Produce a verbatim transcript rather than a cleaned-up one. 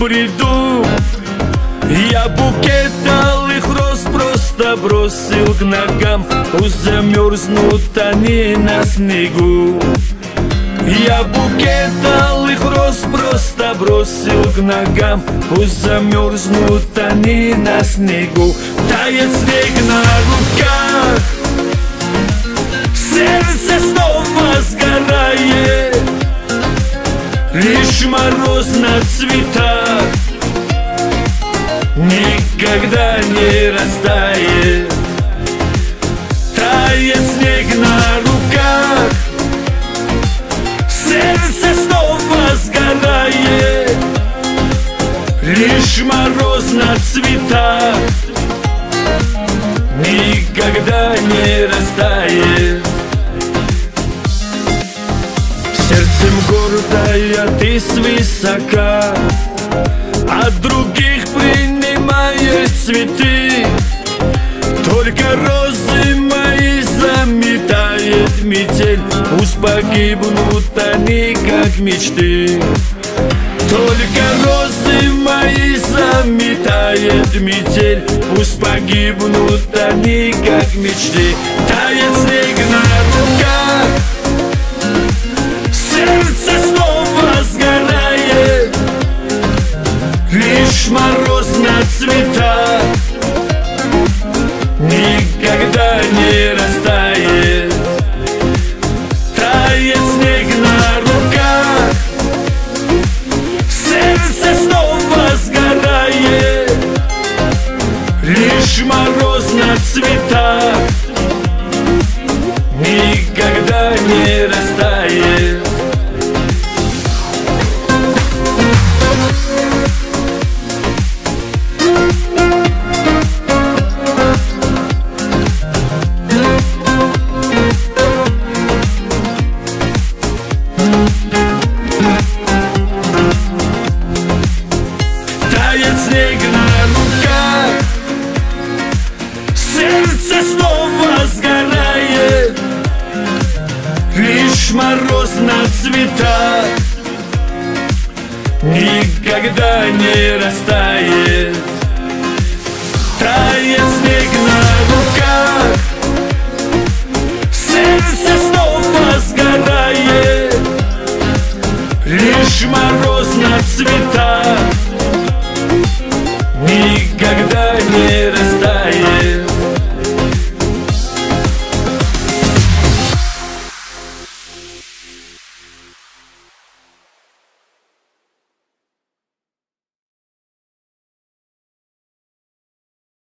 приду. Я букет алых роз просто бросил к ногам, пусть замерзнут они на снегу. Я букет алых роз просто бросил к ногам, пусть замерзнут они на снегу. Тает снег на руках, сердце снова сгорает, лишь мороз на цветах никогда не растает. Тает снег на руках, сердце снова сгорает, лишь мороз на цветах никогда не растает. Сердцем гордая ты свысока, от других принимаешь цветы. Только розы мои заметает метель, пусть погибнут они, как мечты. Только розы мои заметает метель, пусть погибнут они, как мечты. Тает снег на руках, сердце снова сгорает, лишь мороз на цветах никогда не растает. Тает снег на руках, сердце снова сгорает, лишь мороз на цветах никогда не растает. Тает снег на руках, сердце снова сгорает, лишь мороз на цветах никогда не растает. Тает снег на руках, сердце снова сгорает, лишь мороз на цветах